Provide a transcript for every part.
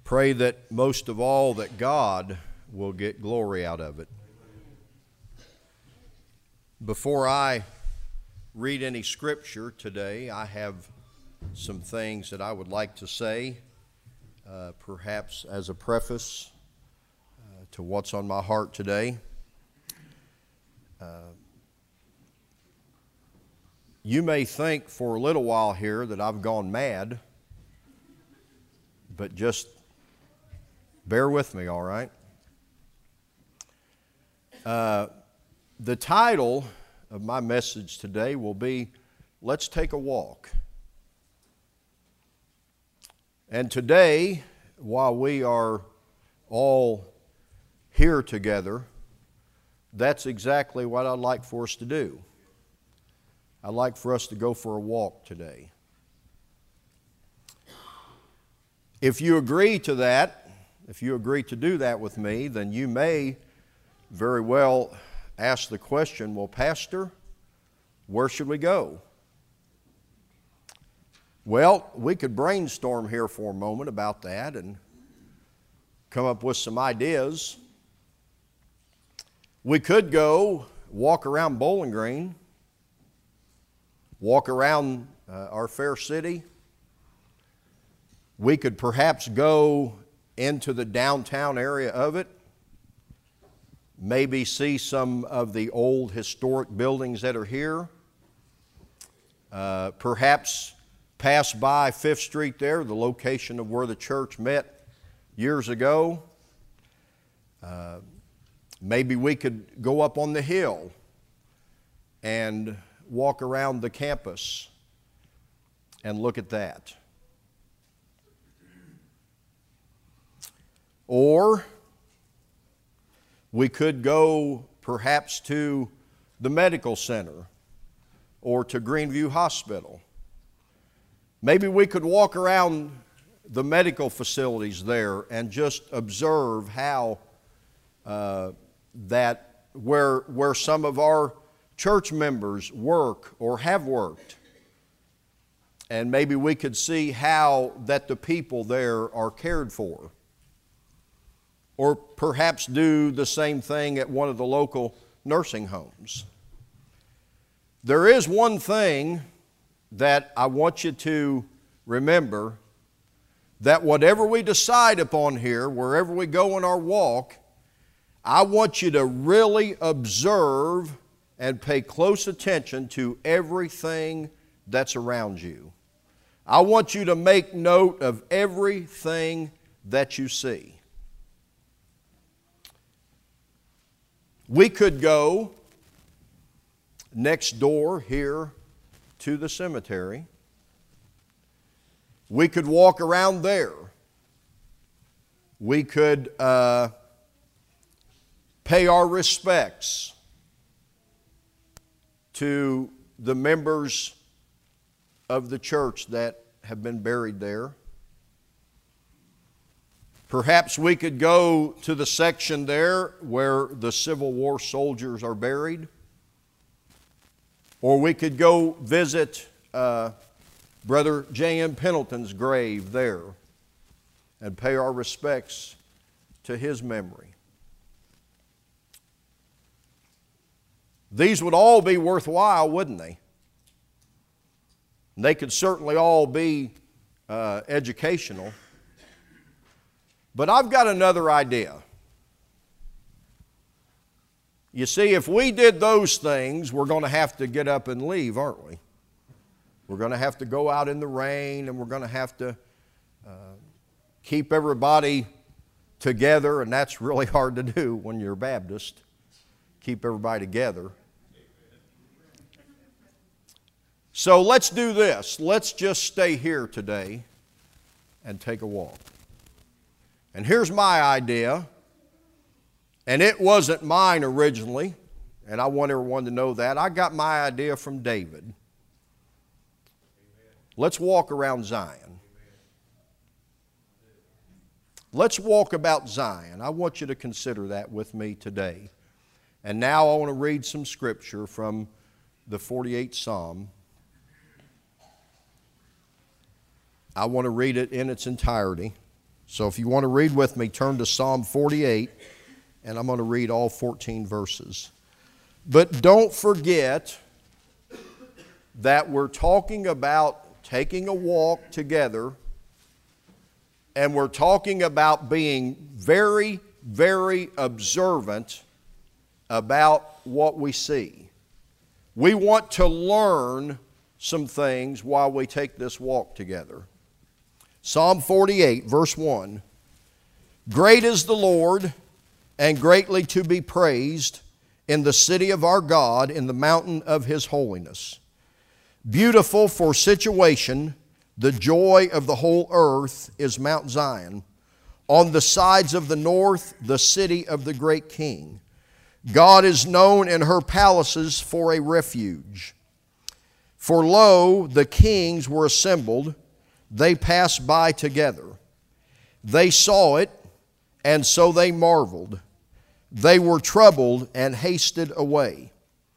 Pray that most of all that God will get glory out of it. Before I read any scripture today, I have some things that I would like to say, perhaps as a preface to what's on my heart today. You may think for a little while here that I've gone mad, but just bear with me, all right? The title of my message today will be, Let's Take a Walk. And today, while we are all here together, that's exactly what I'd like for us to do. I'd like for us to go for a walk today. If you agree to that, if you agree to do that with me, then you may very well ask the question, well, Pastor, where should we go? Well, we could brainstorm here for a moment about that and come up with some ideas. We could go walk around Bowling Green, walk around our fair city. We could perhaps go into the downtown area of it, maybe see some of the old historic buildings that are here, perhaps pass by 5th Street there, the location of where the church met years ago. Maybe we could go up on the hill and walk around the campus and look at that. Or we could go perhaps to the medical center or to Greenview Hospital. Maybe we could walk around the medical facilities there and just observe how where some of our church members work or have worked. And maybe we could see how that the people there are cared for. Or perhaps do the same thing at one of the local nursing homes. There is one thing that I want you to remember, that whatever we decide upon here, wherever we go on our walk, I want you to really observe and pay close attention to everything that's around you. I want you to make note of everything that you see. We could go next door here to the cemetery. We could walk around there. We could pay our respects to the members of the church that have been buried there. Perhaps we could go to the section there where the Civil War soldiers are buried. Or we could go visit Brother J.M. Pendleton's grave there and pay our respects to his memory. These would all be worthwhile, wouldn't they? They could certainly all be educational. But I've got another idea. You see, if we did those things, we're going to have to get up and leave, aren't we? We're going to have to go out in the rain, and we're going to have to keep everybody together, and that's really hard to do when you're a Baptist. Keep everybody together. So let's do this. Let's just stay here today and take a walk. And here's my idea, and it wasn't mine originally, and I want everyone to know that. I got my idea from David. Amen. Let's walk around Zion. Amen. Let's walk about Zion. I want you to consider that with me today. And now I want to read some scripture from the 48th Psalm. I want to read it in its entirety. So if you want to read with me, turn to Psalm 48, and I'm going to read all 14 verses. But don't forget that we're talking about taking a walk together, and we're talking about being very, very observant about what we see. We want to learn some things while we take this walk together. Psalm 48, verse 1. Great is the Lord, and greatly to be praised in the city of our God, in the mountain of His holiness. Beautiful for situation, the joy of the whole earth is Mount Zion. On the sides of the north, the city of the great King. God is known in her palaces for a refuge. For lo, the kings were assembled, they passed by together. They saw it, and so they marveled. They were troubled and hasted away.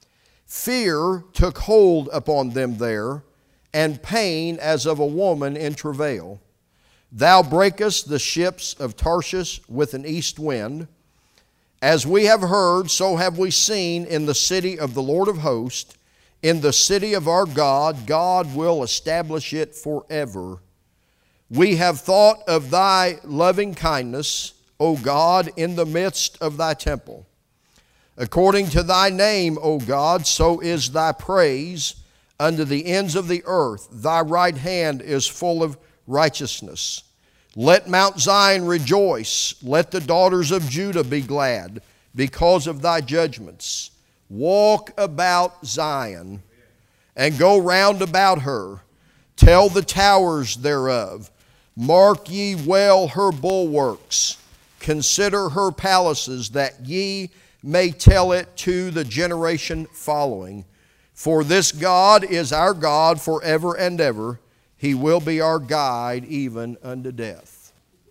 Fear took hold upon them there, and pain as of a woman in travail. Thou breakest the ships of Tarshish with an east wind. As we have heard, so have we seen in the city of the Lord of hosts, in the city of our God. God will establish it forever. We have thought of thy loving kindness, O God, in the midst of thy temple. According to thy name, O God, so is thy praise unto the ends of the earth. Thy right hand is full of righteousness. Let Mount Zion rejoice. Let the daughters of Judah be glad because of thy judgments. Walk about Zion and go round about her. Tell the towers thereof. Mark ye well her bulwarks. Consider her palaces, that ye may tell it to the generation following. For this God is our God forever and ever. He will be our guide even unto death.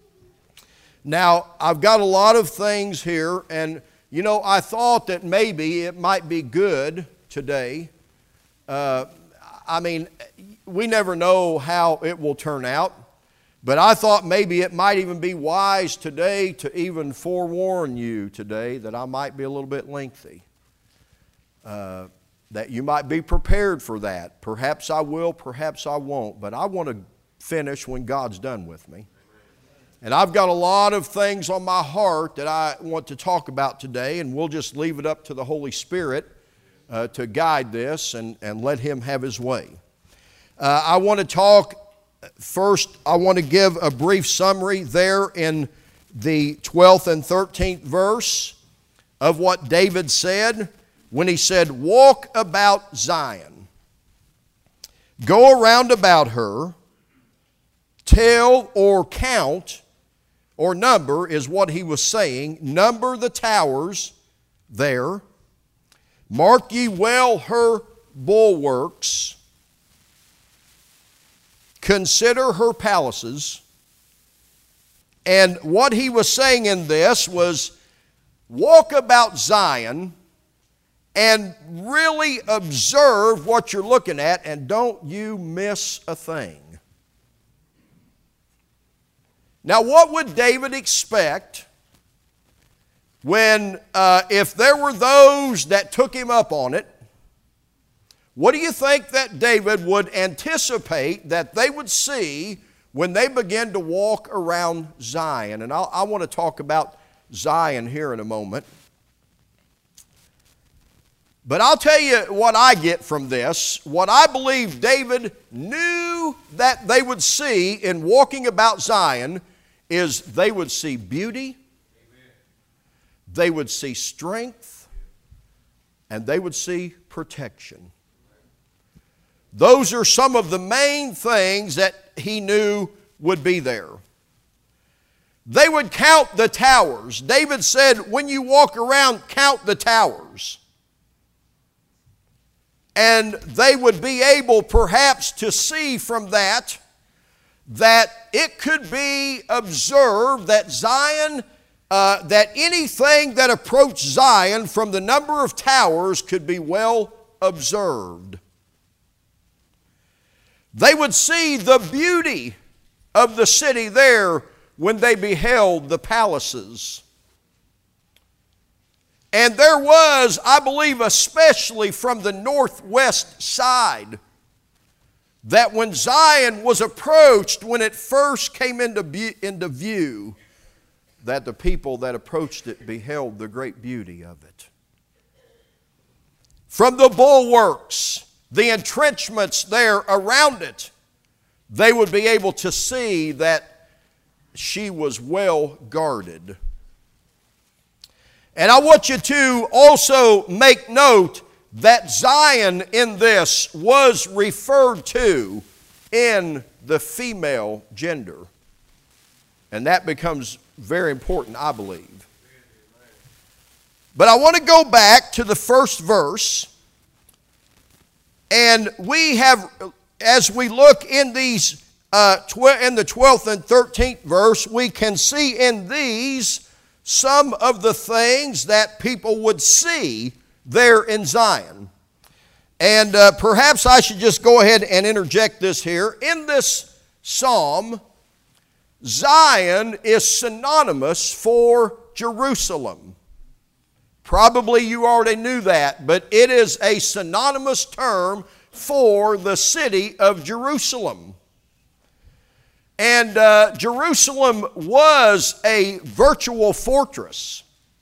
Now, I've got a lot of things here, and I thought that maybe it might be good today. We never know how it will turn out, but I thought maybe it might even be wise today to even forewarn you today that I might be a little bit lengthy. That you might be prepared for that. Perhaps I will, perhaps I won't, but I want to finish when God's done with me. And I've got a lot of things on my heart that I want to talk about today, and we'll just leave it up to the Holy Spirit to guide this and let Him have His way. I want to talk first, I want to give a brief summary there in the 12th and 13th verse of what David said when he said, walk about Zion. Go around about her. Tell or count or number is what he was saying. Number the towers there. Mark ye well her bulwarks. Consider her palaces. And what he was saying in this was, walk about Zion and really observe what you're looking at, and don't you miss a thing. Now, what would David expect when, if there were those that took him up on it? What do you think that David would anticipate that they would see when they begin to walk around Zion? And I want to talk about Zion here in a moment. But I'll tell you what I get from this. What I believe David knew that they would see in walking about Zion is they would see beauty, they would see strength, and they would see protection. Those are some of the main things that he knew would be there. They would count the towers. David said, when you walk around, count the towers. And they would be able perhaps to see from that it could be observed that Zion, that anything that approached Zion from the number of towers could be well observed. They would see the beauty of the city there when they beheld the palaces. And there was, I believe, especially from the northwest side, that when Zion was approached, when it first came into view, that the people that approached it beheld the great beauty of it. From the bulwarks, the entrenchments there around it, they would be able to see that she was well guarded. And I want you to also make note that Zion in this was referred to in the female gender. And that becomes very important, I believe. But I want to go back to the first verse. And we have, as we look in these, in the 12th and 13th verse, we can see in these some of the things that people would see there in Zion. And perhaps I should just go ahead and interject this here. In this psalm, Zion is synonymous for Jerusalem. Probably you already knew that, but it is a synonymous term for the city of Jerusalem. And Jerusalem was a virtual fortress.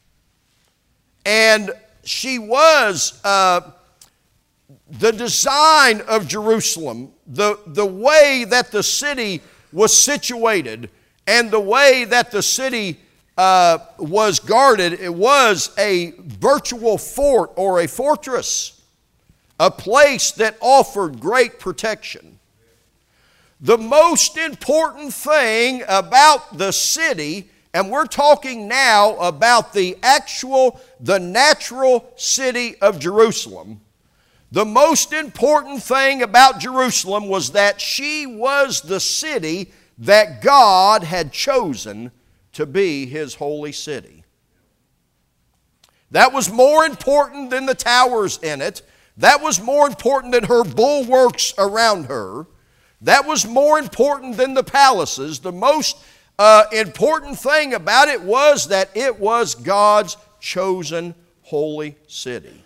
And she was, the design of Jerusalem, the way that the city was situated, and the way that the city was guarded, it was a virtual fort or a fortress, a place that offered great protection. The most important thing about the city, and we're talking now about the natural city of Jerusalem. The most important thing about Jerusalem was that she was the city that God had chosen to be His holy city. That was more important than the towers in it. That was more important than her bulwarks around her. That was more important than the palaces. The most important thing about it was that it was God's chosen holy city.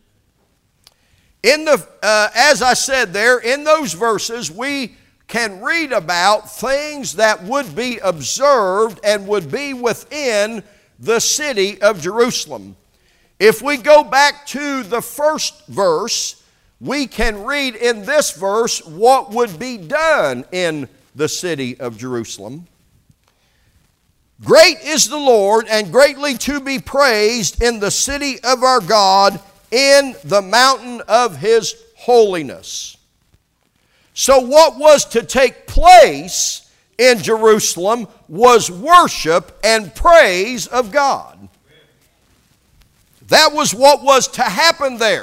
As I said there, in those verses, we can read about things that would be observed and would be within the city of Jerusalem. If we go back to the first verse, we can read in this verse what would be done in the city of Jerusalem. Great is the Lord, and greatly to be praised in the city of our God, in the mountain of His holiness. So what was to take place in Jerusalem was worship and praise of God. That was what was to happen there.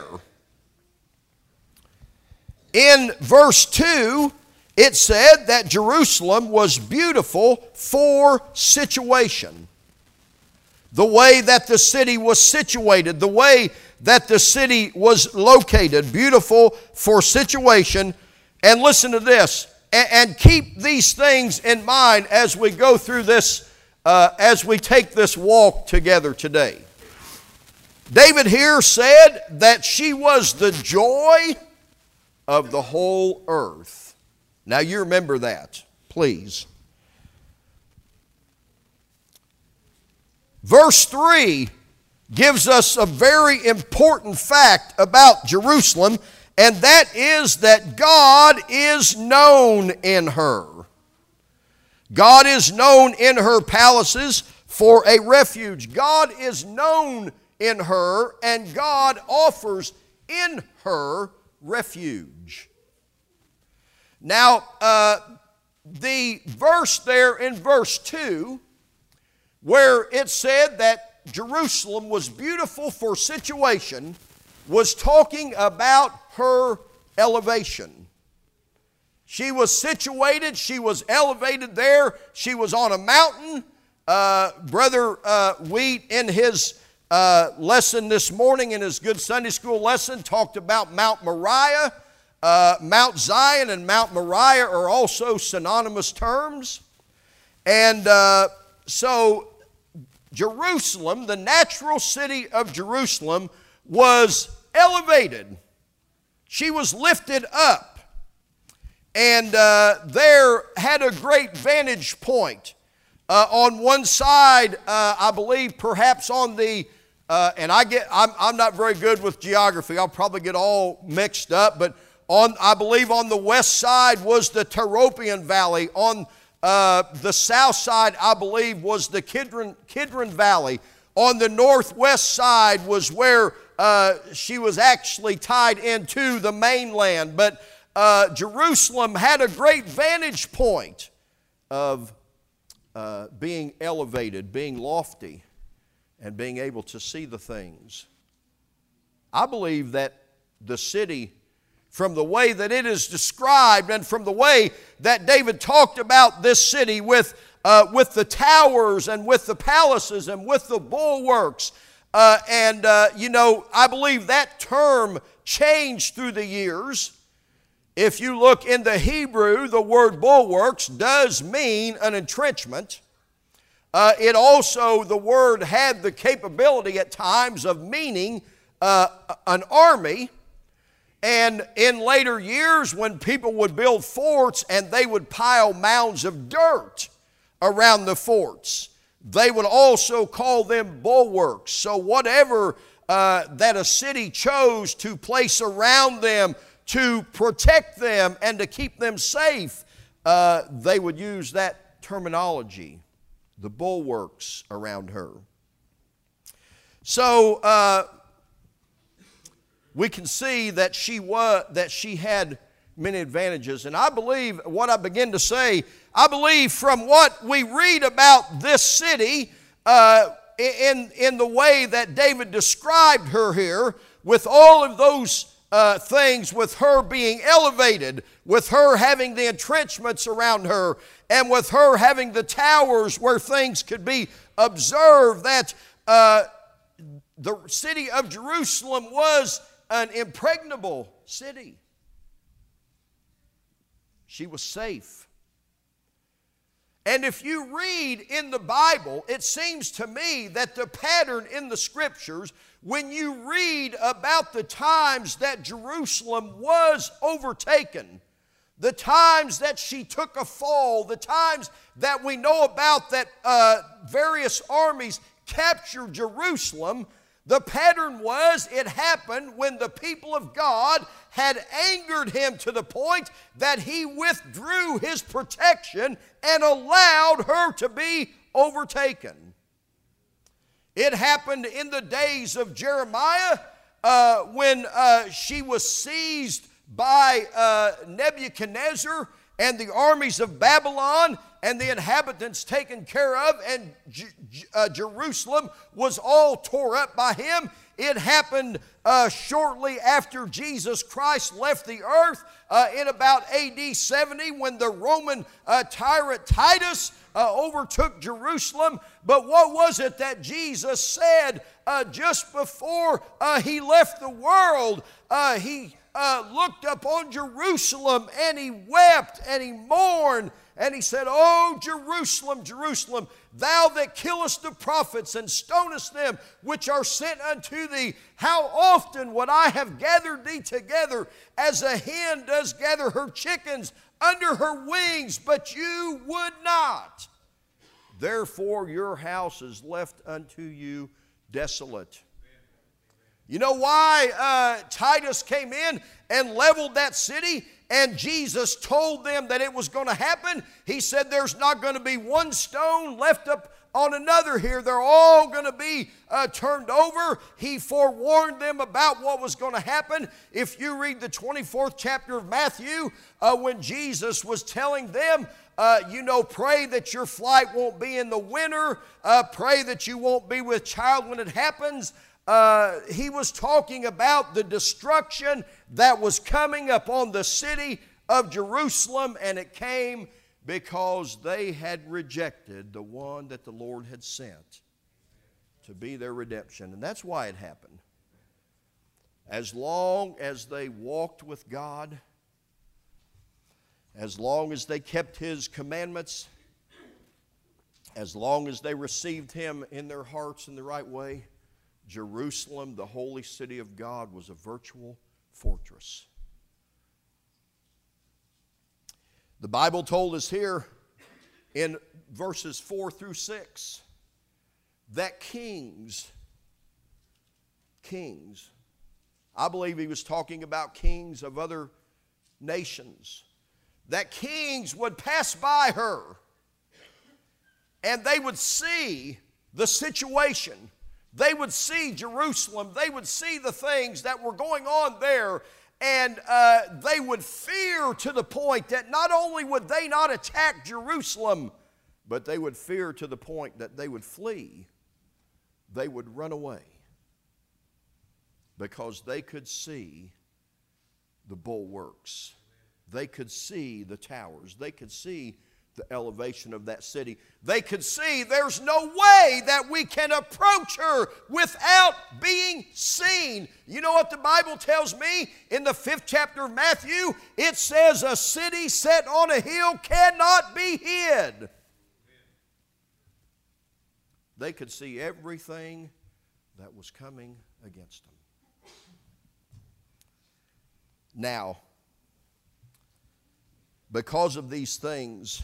In verse 2, it said that Jerusalem was beautiful for situation. The way that the city was situated, the way that the city was located, beautiful for situation. And listen to this, and keep these things in mind as we go through this, as we take this walk together today. David here said that she was the joy of the whole earth. Now you remember that, please. Verse 3 gives us a very important fact about Jerusalem, and that is that God is known in her. God is known in her palaces for a refuge. God is known in her, and God offers in her refuge. Now, the verse there in verse 2, where it said that Jerusalem was beautiful for situation, was talking about her elevation. She was situated, she was elevated there, she was on a mountain. Brother Wheat, in his lesson this morning, in his good Sunday school lesson, talked about Mount Moriah. Mount Zion and Mount Moriah are also synonymous terms. And so Jerusalem, the natural city of Jerusalem, was elevated. She was lifted up. And there had a great vantage point. On one side, I believe perhaps on the, I'm not very good with geography. I'll probably get all mixed up. But I believe on the west side was the Tyropoeon Valley. On the south side, I believe, was the Kidron Valley. On the northwest side was where she was actually tied into the mainland. But Jerusalem had a great vantage point of being elevated, being lofty, and being able to see the things. I believe that the city, from the way that it is described and from the way that David talked about this city with the towers and with the palaces and with the bulwarks, I believe that term changed through the years. If you look in the Hebrew, the word bulwarks does mean an entrenchment. It also, the word had the capability at times of meaning an army. And in later years, when people would build forts and they would pile mounds of dirt around the forts, they would also call them bulwarks. So whatever that a city chose to place around them to protect them and to keep them safe, they would use that terminology, the bulwarks around her. So we can see that she had many advantages. And I believe what I begin to say, I believe from what we read about this city in the way that David described her here, with all of those things, with her being elevated, with her having the entrenchments around her, and with her having the towers where things could be observed, that the city of Jerusalem was an impregnable city. She was safe. And if you read in the Bible, it seems to me that the pattern in the Scriptures, when you read about the times that Jerusalem was overtaken, the times that she took a fall, the times that we know about that various armies captured Jerusalem, the pattern was it happened when the people of God had angered him to the point that he withdrew his protection and allowed her to be overtaken. It happened in the days of Jeremiah when she was seized by Nebuchadnezzar and the armies of Babylon, and the inhabitants taken care of, and Jerusalem was all tore up by him. It happened shortly after Jesus Christ left the earth in about AD 70 when the Roman tyrant Titus overtook Jerusalem. But what was it that Jesus said just before he left the world? He looked upon Jerusalem and he wept and he mourned. And he said, "O Jerusalem, Jerusalem, thou that killest the prophets and stonest them which are sent unto thee, how often would I have gathered thee together as a hen does gather her chickens under her wings, but you would not. Therefore your house is left unto you desolate." You know why Titus came in and leveled that city? And Jesus told them that it was going to happen. He said there's not going to be one stone left up on another here. They're all going to be turned over. He forewarned them about what was going to happen. If you read the 24th chapter of Matthew, when Jesus was telling them, pray that your flight won't be in the winter. Pray that you won't be with child when it happens. He was talking about the destruction that was coming upon the city of Jerusalem, and it came because they had rejected the one that the Lord had sent to be their redemption. And that's why it happened. As long as they walked with God, as long as they kept His commandments, As long as they received him in their hearts in the right way, Jerusalem, the holy city of God, was a virtual fortress. The Bible told us here in verses 4 through 6 that kings, I believe he was talking about kings of other nations, that kings would pass by her and they would see the situation. They would see Jerusalem. They would see the things that were going on there. And they would fear to the point that not only would they not attack Jerusalem, but they would fear to the point that they would flee. They would run away because they could see the bulwarks. They could see the towers. They could see the elevation of that city. They could see there's no way that we can approach her without being seen. You know what the Bible tells me in the 5th chapter of Matthew? It says a city set on a hill cannot be hid. They could see everything that was coming against them. Now, because of these things,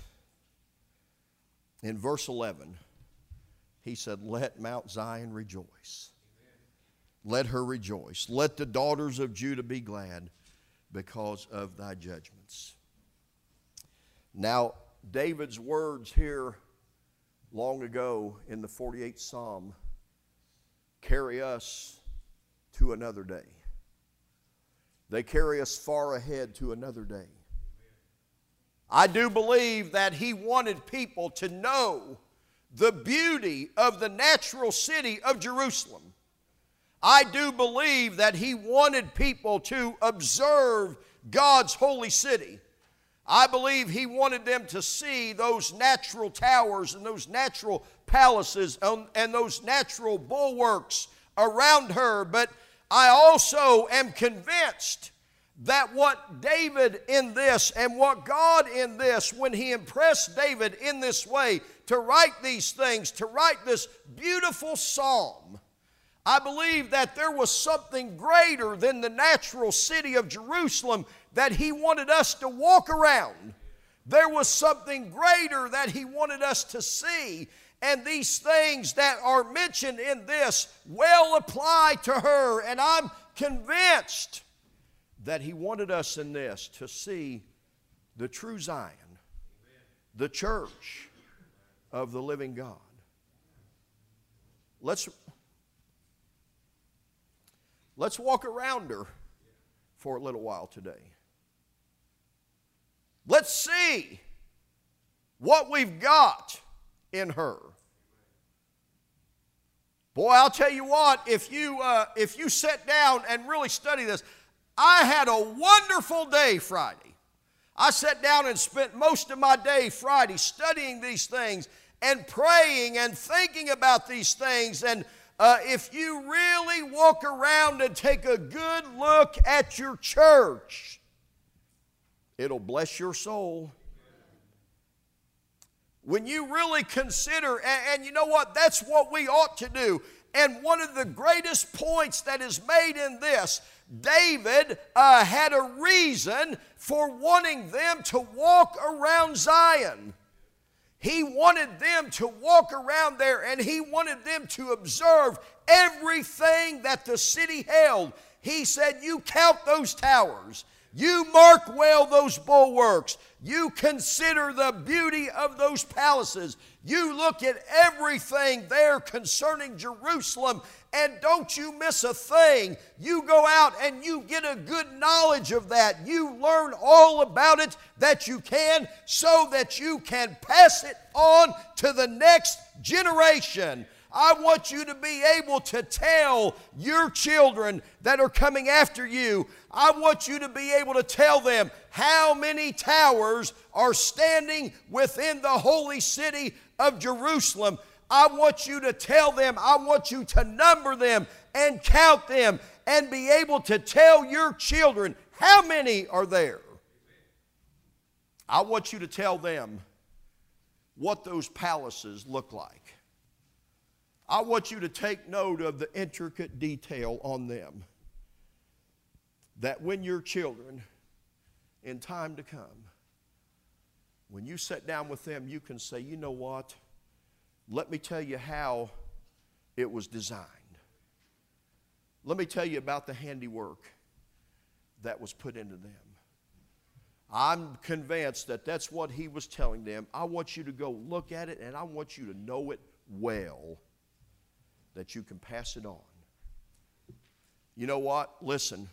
in verse 11, he said, let Mount Zion rejoice. Let her rejoice. Let the daughters of Judah be glad because of thy judgments. Now, David's words here long ago in the 48th Psalm carry us to another day. They carry us far ahead to another day. I do believe that he wanted people to know the beauty of the natural city of Jerusalem. I do believe that he wanted people to observe God's holy city. I believe he wanted them to see those natural towers and those natural palaces and those natural bulwarks around her. But I also am convinced that what David in this and what God in this, when he impressed David in this way to write these things, to write this beautiful psalm, I believe that there was something greater than the natural city of Jerusalem that he wanted us to walk around. There was something greater that he wanted us to see. And these things that are mentioned in this well apply to her. And I'm convinced that he wanted us in this to see the true Zion, the church of the living God. Let's walk around her for a little while today. Let's see what we've got in her. Boy, I'll tell you what, if you sit down and really study this, I had a wonderful day Friday. I sat down and spent most of my day Friday studying these things and praying and thinking about these things. And if you really walk around and take a good look at your church, it'll bless your soul. When you really consider, and you know what, that's what we ought to do. And one of the greatest points that is made in this, David had a reason for wanting them to walk around Zion. He wanted them to walk around there, and he wanted them to observe everything that the city held. He said, you count those towers. You mark well those bulwarks. You consider the beauty of those palaces. You look at everything there concerning Jerusalem, and don't you miss a thing. You go out and you get a good knowledge of that. You learn all about it that you can, so that you can pass it on to the next generation. I want you to be able to tell your children that are coming after you, I want you to be able to tell them how many towers are standing within the holy city of Jerusalem. I want you to tell them, I want you to number them and count them and be able to tell your children how many are there. I want you to tell them what those palaces look like. I want you to take note of the intricate detail on them. That when your children, in time to come, when you sit down with them, you can say, you know what? Let me tell you how it was designed. Let me tell you about the handiwork that was put into them. I'm convinced that that's what he was telling them. I want you to go look at it, and I want you to know it well, that you can pass it on. You know what? Listen.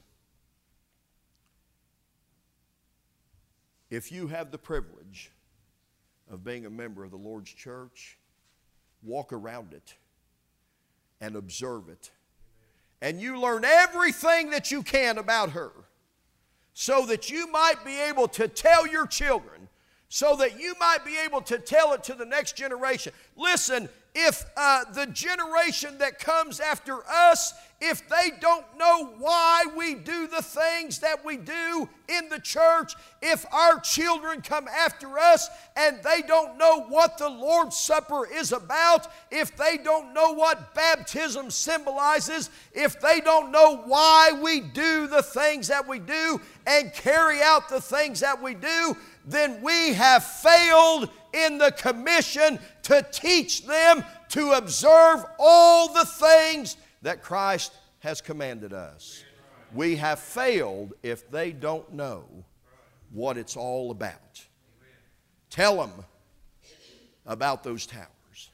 If you have the privilege of being a member of the Lord's church, walk around it and observe it. And you learn everything that you can about her so that you might be able to tell your children, so that you might be able to tell it to the next generation. Listen, if the generation that comes after us, if they don't know why we do the things that we do in the church, if our children come after us and they don't know what the Lord's Supper is about, if they don't know what baptism symbolizes, if they don't know why we do the things that we do and carry out the things that we do, then we have failed in the commission to teach them to observe all the things that Christ has commanded us. We have failed if they don't know what it's all about. Tell them about those towers.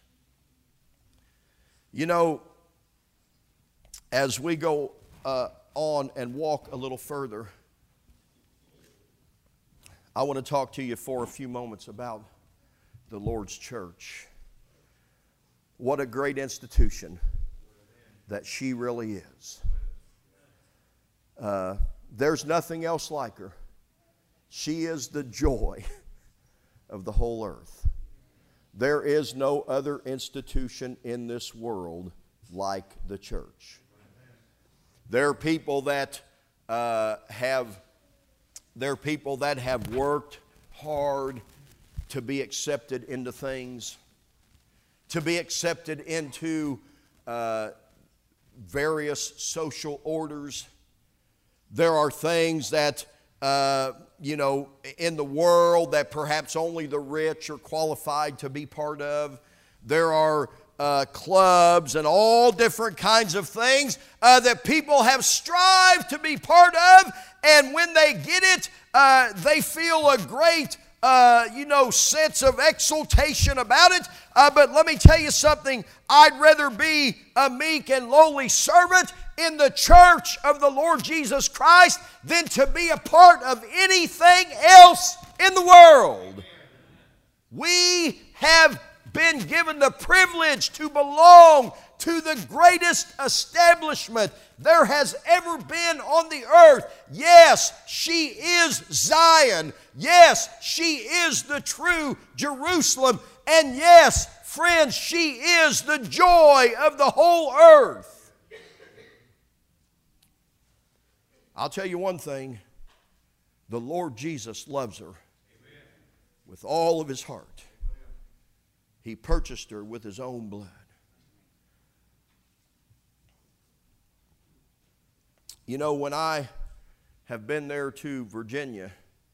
You know, as we go on and walk a little further, I want to talk to you for a few moments about the Lord's church. What a great institution that she really is. There's nothing else like her. She is the joy of the whole earth. There is no other institution in this world like the church. There are people that have worked hard to be accepted into things, to be accepted into various social orders. There are things that, in the world that perhaps only the rich are qualified to be part of. There are clubs and all different kinds of things that people have strived to be part of, and when they get it, they feel a great sense of exultation about it. But let me tell you something. I'd rather be a meek and lowly servant in the church of the Lord Jesus Christ than to be a part of anything else in the world. We have been given the privilege to belong to the greatest establishment there has ever been on the earth. Yes, she is Zion. Yes, she is the true Jerusalem. And yes, friends, she is the joy of the whole earth. I'll tell you one thing. The Lord Jesus loves her with all of his heart. He purchased her with his own blood. You know, when I have been there to Virginia,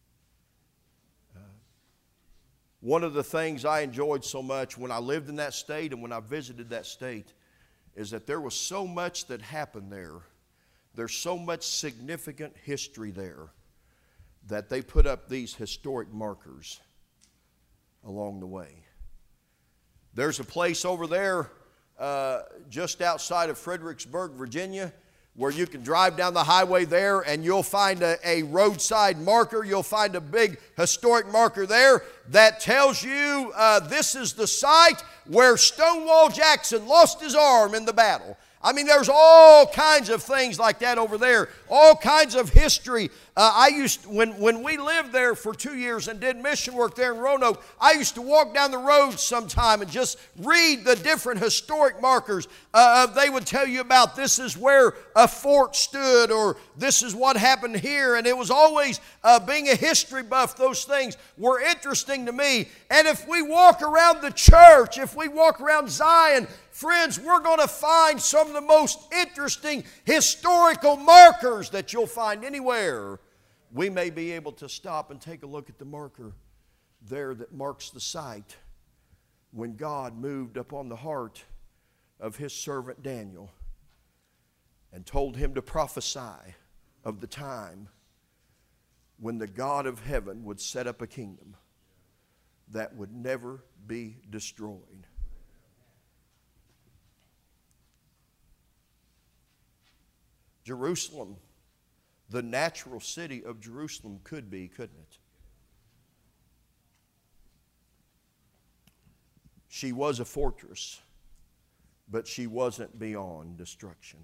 one of the things I enjoyed so much when I lived in that state and when I visited that state is that there was so much that happened there. There's so much significant history there that they put up these historic markers along the way. There's a place over there just outside of Fredericksburg, Virginia, where you can drive down the highway there and you'll find a roadside marker. You'll find a big historic marker there that tells you this is the site where Stonewall Jackson lost his arm in the battle. I mean, there's all kinds of things like that over there, all kinds of history When we lived there for 2 years and did mission work there in Roanoke, I used to walk down the road sometime and just read the different historic markers. They would tell you about this is where a fort stood, or this is what happened here. And it was always, being a history buff, those things were interesting to me. And if we walk around the church, if we walk around Zion, friends, we're going to find some of the most interesting historical markers that you'll find anywhere. We may be able to stop and take a look at the marker there that marks the site when God moved upon the heart of His servant Daniel and told him to prophesy of the time when the God of heaven would set up a kingdom that would never be destroyed. Jerusalem, the natural city of Jerusalem, could be, couldn't it? She was a fortress, but she wasn't beyond destruction.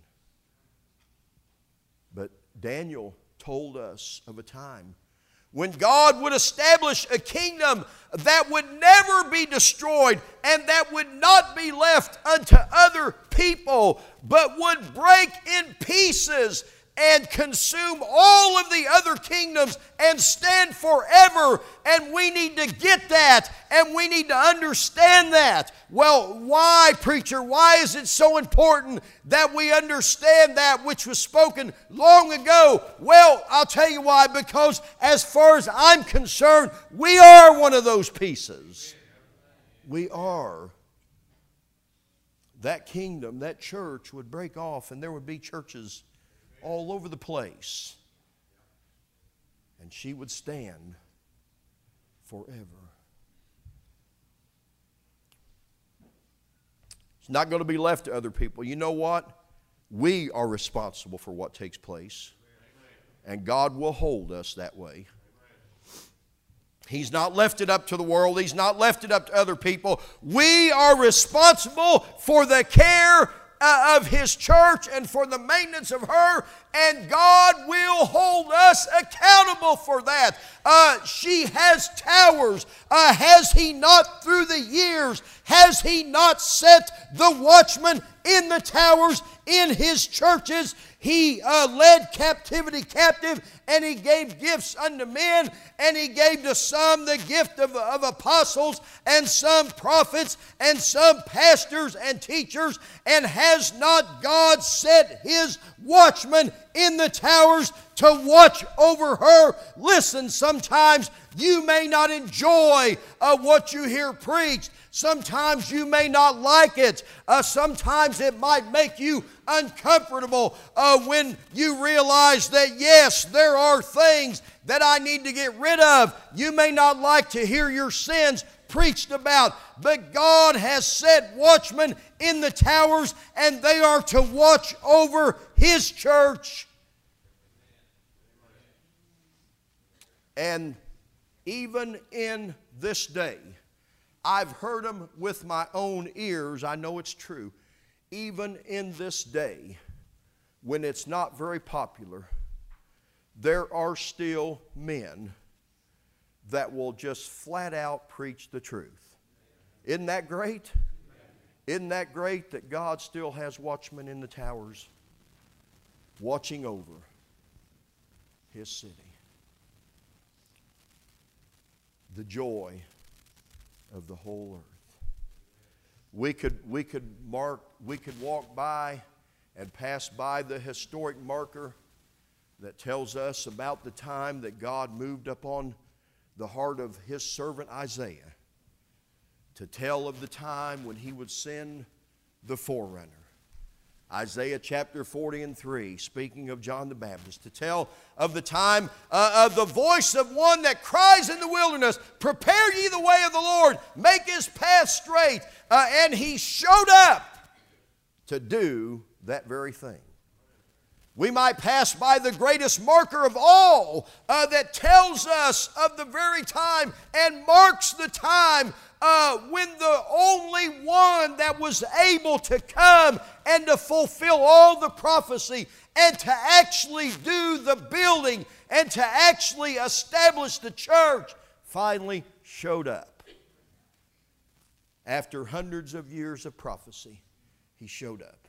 But Daniel told us of a time when God would establish a kingdom that would never be destroyed and that would not be left unto other people, but would break in pieces and consume all of the other kingdoms and stand forever. And we need to get that, and we need to understand that. Well, why, preacher? Why is it so important that we understand that which was spoken long ago? Well, I'll tell you why. Because as far as I'm concerned, we are one of those pieces. We are. That kingdom, that church would break off, and there would be churches all over the place. And she would stand forever. It's not going to be left to other people. You know what? We are responsible for what takes place. And God will hold us that way. He's not left it up to the world. He's not left it up to other people. We are responsible for the care of His church and for the maintenance of her, and God will hold us accountable for that. She has towers. Has He not through the years, has He not set the watchmen in the towers in His churches? He led captivity captive, and He gave gifts unto men, and He gave to some the gift of apostles, and some prophets, and some pastors and teachers. And has not God set His watchmen in the towers to watch over her? Listen, sometimes you may not enjoy what you hear preached. Sometimes you may not like it. Sometimes it might make you uncomfortable when you realize that, yes, there are things that I need to get rid of. You may not like to hear your sins preached about, but God has set watchmen in the towers, and they are to watch over His church. And even in this day, I've heard them with my own ears. I know it's true. Even in this day, when it's not very popular, there are still men that will just flat out preach the truth. Isn't that great? Isn't that great that God still has watchmen in the towers watching over His city? The joy of the whole earth. We could walk by and pass by the historic marker that tells us about the time that God moved upon the heart of His servant Isaiah to tell of the time when He would send the forerunner. Isaiah chapter 40:3, speaking of John the Baptist, to tell of the time of the voice of one that cries in the wilderness, prepare ye the way of the Lord, make His path straight. And He showed up to do that very thing. We might pass by the greatest marker of all that tells us of the very time and marks the time when the only one that was able to come and to fulfill all the prophecy and to actually do the building and to actually establish the church finally showed up. After hundreds of years of prophecy, he showed up.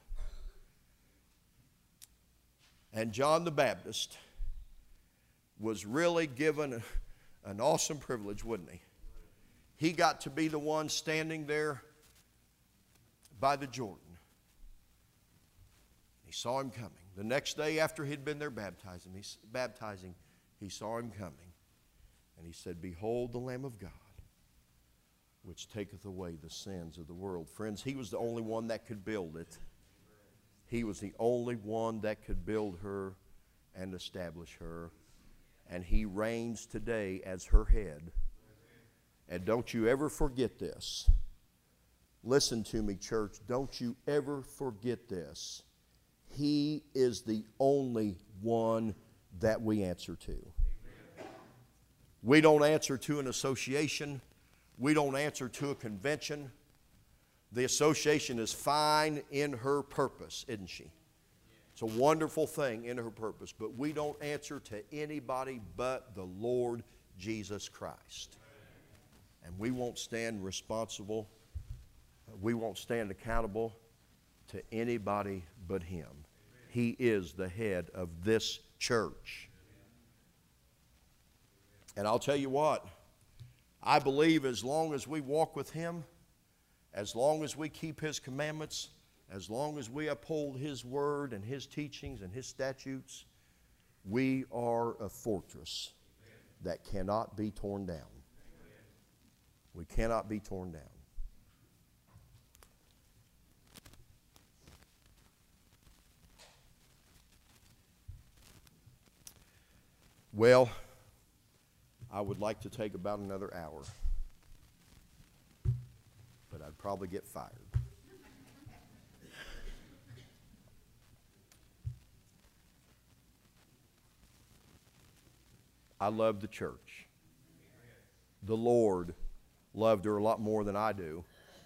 And John the Baptist was really given an awesome privilege, wasn't he? He got to be the one standing there by the Jordan. He saw him coming. The next day after he'd been there baptizing, he saw him coming. And he said, "Behold the Lamb of God, which taketh away the sins of the world." Friends, he was the only one that could build it. He was the only one that could build her and establish her. And he reigns today as her head. And don't you ever forget this. Listen to me, church. Don't you ever forget this. He is the only one that we answer to. We don't answer to an association. We don't answer to a convention. The association is fine in her purpose, isn't she? It's a wonderful thing in her purpose, but we don't answer to anybody but the Lord Jesus Christ. And we won't stand responsible, we won't stand accountable to anybody but Him. He is the head of this church. And I'll tell you what, I believe as long as we walk with Him, as long as we keep His commandments, as long as we uphold His word and His teachings and His statutes, we are a fortress that cannot be torn down. We cannot be torn down. Well, I would like to take about another hour, but I'd probably get fired. I love the church. The Lord loved her a lot more than I do.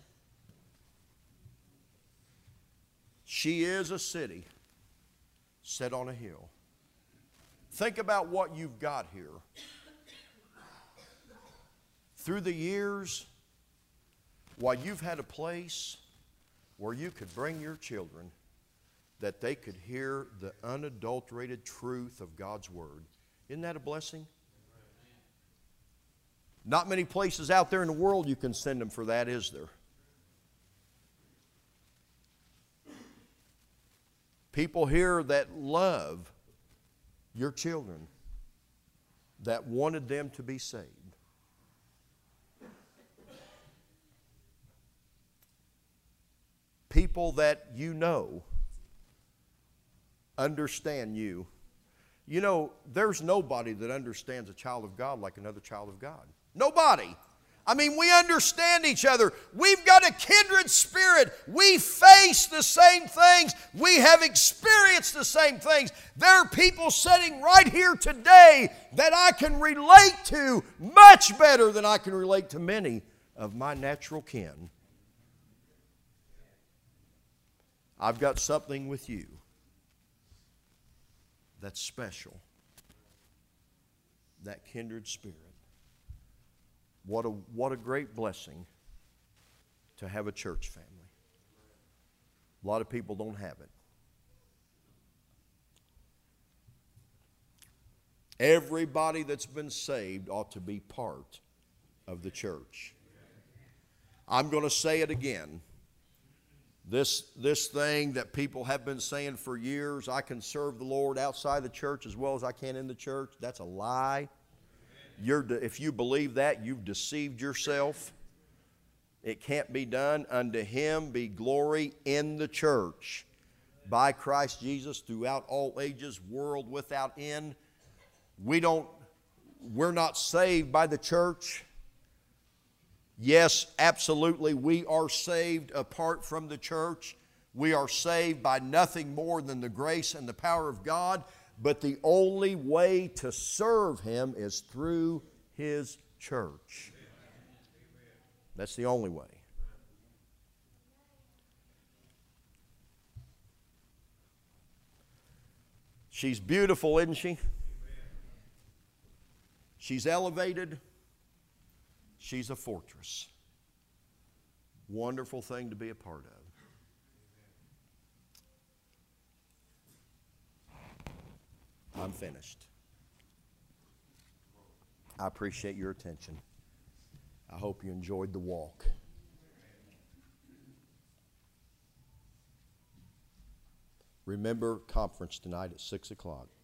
She is a city set on a hill. Think about what you've got here. Through the years, while you've had a place where you could bring your children, that they could hear the unadulterated truth of God's Word. Isn't that a blessing? Not many places out there in the world you can send them for that, is there? People here that love your children, that wanted them to be saved. People that you know understand you. You know, there's nobody that understands a child of God like another child of God. Nobody. I mean, we understand each other. We've got a kindred spirit. We face the same things. We have experienced the same things. There are people sitting right here today that I can relate to much better than I can relate to many of my natural kin. I've got something with you that's special. That kindred spirit. What a great blessing to have a church family. A lot of people don't have it. Everybody that's been saved ought to be part of the church. I'm going to say it again. This thing that people have been saying for years, I can serve the Lord outside the church as well as I can in the church, that's a lie. If you believe that, you've deceived yourself. It can't be done. Unto Him be glory in the church by Christ Jesus throughout all ages, world without end. We're not saved by the church. Yes, absolutely, we are saved apart from the church. We are saved by nothing more than the grace and the power of God. But the only way to serve Him is through His church. That's the only way. She's beautiful, isn't she? She's elevated. She's a fortress. Wonderful thing to be a part of. I'm finished. I appreciate your attention. I hope you enjoyed the walk. Remember, conference tonight at 6 o'clock.